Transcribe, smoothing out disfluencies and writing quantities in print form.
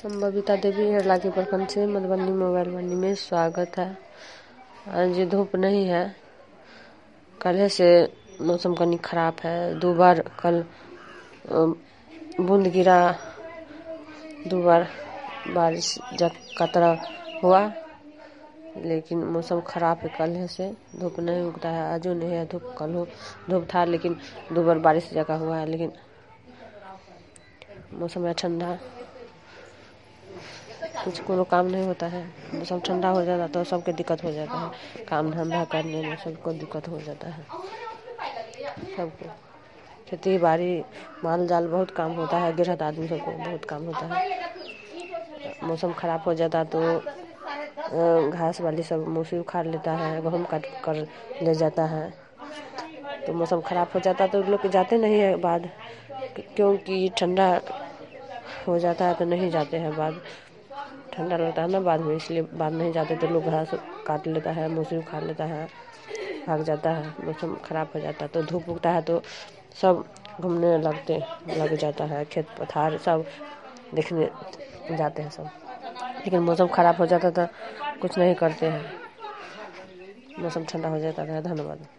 हम बबीता देवी हरलाखी प्रखंड से मधुबनी मोबाइल मंडी में स्वागत है। आज धूप नहीं है, कल से मौसम कनी खराब है। 2 बार कल बूंद गिरा, 2 बार बारिश का तरह हुआ, लेकिन मौसम खराब है। कल से धूप नहीं उगता है, आजू नहीं है धूप, कल हो धूप था, लेकिन 2 बार बारिश जगह हुआ है। लेकिन मौसम है ठंडा, कुछ कोनो काम नहीं होता है। मौसम ठंडा हो जाता तो सबके दिक्कत हो जाता है, काम धंधा करने में सबको दिक्कत हो जाता है। सबको खेती बाड़ी माल जाल बहुत काम होता है, गृहस्थ आदमी सबको बहुत काम होता है। मौसम खराब हो जाता तो घास वाली सब मूसी उखाड़ लेता है, गेहूँ काट कर ले जाता है। तो मौसम खराब हो जाता तो लोग जाते नहीं है बाद, क्योंकि ठंडा हो जाता है तो नहीं जाते हैं बाद, ठंडा लगता है ना बाद में, इसलिए बाद नहीं जाते। तो लोग घास काट लेता है, मूसी उखाड़ लेता है, भाग जाता है। मौसम खराब हो जाता है तो धूप उगता है तो सब घूमने लग जाता है, खेत पथार सब देखने जाते हैं सब। लेकिन मौसम खराब हो जाता तो कुछ नहीं करते हैं, मौसम ठंडा हो जाता है। धन्यवाद।